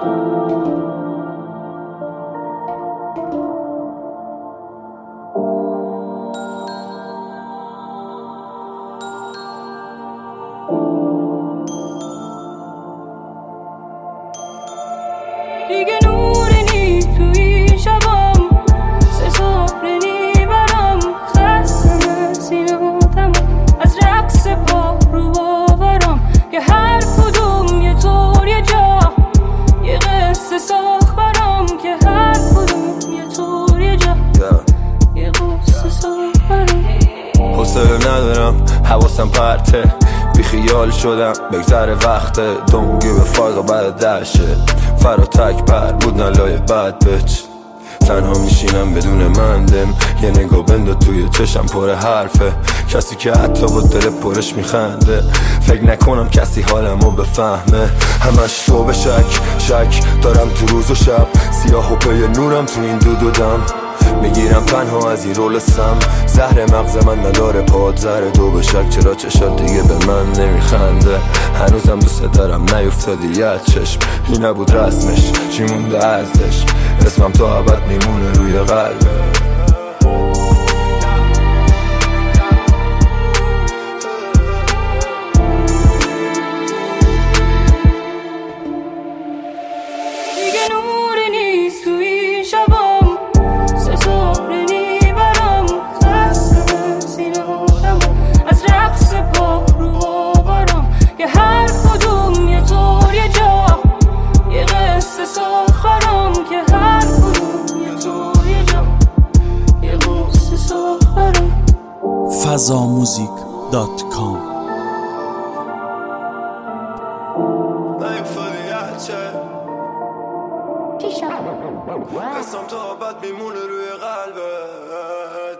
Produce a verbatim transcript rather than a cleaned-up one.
دیگه نوری نی توی شبام، سه سهره نی برام، خستم از این آدم، از رقص پا رو باورم که هر کدوم یه طور یه جا، یه قصه ساخت برام که هر کدوم یه طور یه جا، یه قصه ساخت برام. حوصله ندارم حواسم پرته، بی خیال شدم بگذره وقته، دونگی به فارغ بعد دشه، فرا تک پر بود نلای بد بچ، تنها میشینم بدون مندم، یه نگاه بنده توی چشم پر حرفه، کسی که حتی با دل پرش میخنده، فکر نکنم کسی حالمو بفهمه، همش تو به شک شک دارم تو روز و شب، سیاه و پی نورم تو این دو دودم، میگیرم تنها از این رول سم، زهر مغز من نداره پاد زهر دو به شک، چرا چشات دیگه به من نمیخنده، هنوزم دوست دارم نیفتادی یه چشم، این نبود رسمش چی مونده ازش، اسمم تا ابد میمونه روی قلبه. دیگه نوری نیست توی شبام، سه سهره نی برام، خستم از این آدم، از رقص پا رو باورم که هر کدوم یه طور یه جا، یه قصه ساخت برام که هر کدوم یه طور یه جا، یه قصه ساخت برام. فضاموزیک دات کام. اسم تا ابد میمونه روی قلبه.